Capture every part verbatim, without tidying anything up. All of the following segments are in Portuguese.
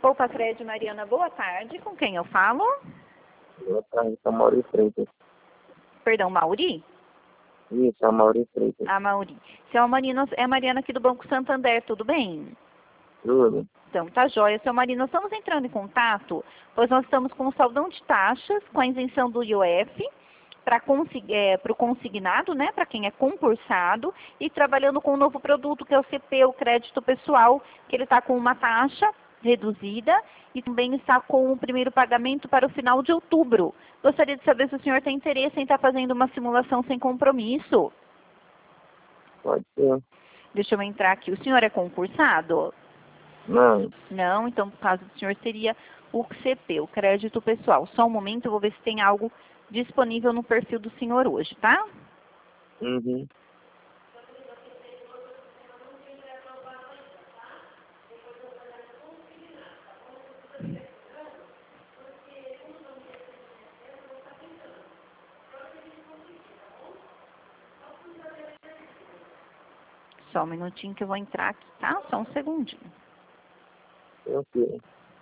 Poupa Crédito, Mariana, boa tarde. Com quem eu falo? Boa tarde, sou Mauri Freitas. Perdão, Mauri? Isso, é Mauri Freitas. Ah, Mauri. Seu Marino, é a Mariana aqui do Banco Santander, tudo bem? Tudo. Então, tá jóia. Seu Marino, nós estamos entrando em contato, pois nós estamos com o saldão de taxas, com a isenção do I O F, para é, o consignado, né, para quem é concursado, e trabalhando com um novo produto, que é o C P, o crédito pessoal, que ele está com uma taxa reduzida e também está com o primeiro pagamento para o final de outubro. Gostaria de saber se o senhor tem interesse em estar fazendo uma simulação sem compromisso. Pode ser. Deixa eu entrar aqui. O senhor é concursado? Não. Não, então, no caso do senhor, seria o C P, o crédito pessoal. Só um momento, eu vou ver se tem algo disponível no perfil do senhor hoje, tá? Uhum. Só um minutinho que eu vou entrar aqui, tá? Só um segundinho. Tranquilo.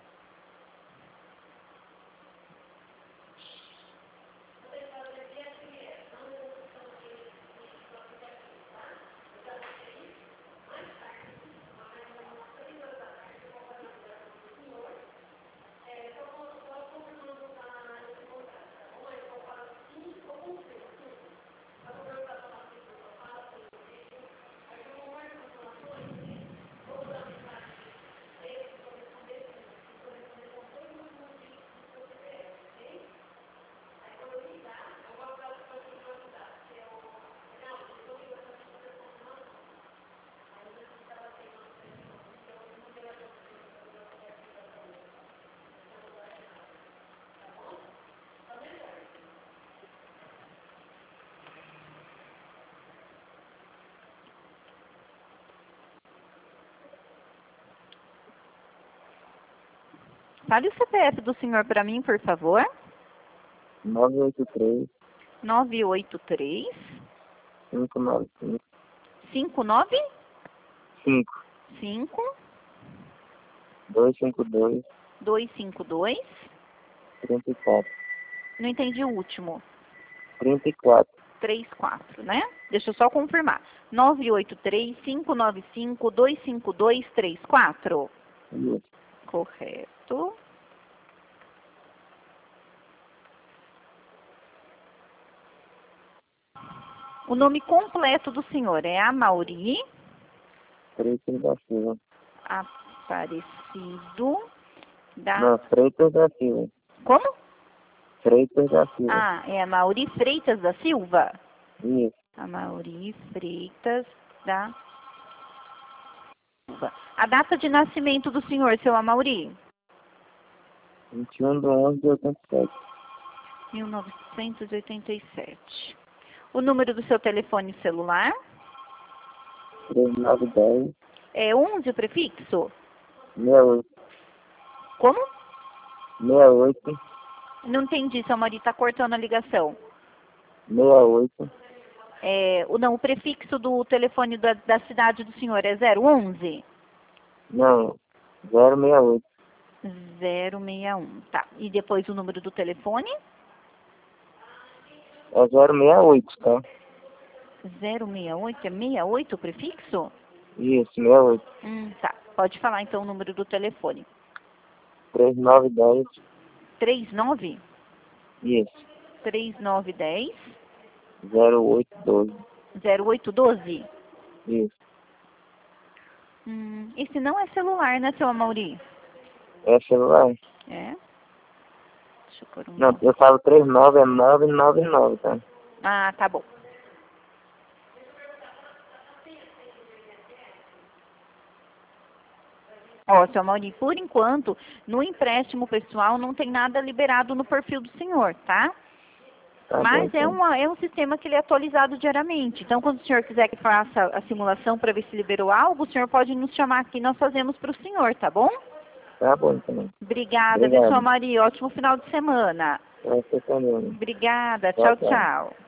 Fale o C P F do senhor para mim, por favor. nove oito três, nove oito três, cinco nove cinco, cinco nove cinco, cinco, dois cinco dois, dois cinco dois. trinta e quatro. Não entendi o último. trinta e quatro. três quatro, né? Deixa eu só confirmar. nove oito três, cinco nove cinco, dois cinco dois, três quatro. Isso. Correto. O nome completo do senhor é Amauri Freitas da Silva. Aparecido da... Não, Freitas da Silva. Como? Freitas da Silva. Ah, é Amauri Freitas da Silva? Isso. Amauri Freitas da Silva. A data de nascimento do senhor, seu Amauri? vinte e um de onze de oitenta e sete. mil novecentos e oitenta e sete. O número do seu telefone celular? três nove dez, É onze o prefixo? sessenta e oito. Como? sessenta e oito. Não entendi, seu Amauri, está cortando a ligação. sessenta e oito. É, o, não, o prefixo do telefone da, da cidade do senhor é zero onze? Não, zero sessenta e oito. zero seis um, tá. E depois o número do telefone? É zero sessenta e oito, tá? zero seis oito, é sessenta e oito o prefixo? Isso, sessenta e oito. Hum, tá. Pode falar então o número do telefone. trinta e nove dez. trinta e nove? Isso. trinta e nove dez? zero oito doze. zero oito doze? Isso. Hum, esse não é celular, né, seu Amauri? É celular? É? Deixa eu pôr um... Não, eu falo trinta e nove, é nove nove nove, tá? Ah, tá bom. Ó, seu Mauri, por enquanto, no empréstimo pessoal não tem nada liberado no perfil do senhor, tá? Tá Mas bom, é, então. uma, é um sistema que ele é atualizado diariamente. Então, quando o senhor quiser que faça a simulação para ver se liberou algo, o senhor pode nos chamar aqui e nós fazemos para o senhor, tá bom? Tá bom, então. Obrigada, viu, Obrigado. seu Mauri? Ótimo final de semana. Pra você também. Obrigada. Tchau, Tchau, tchau. tchau.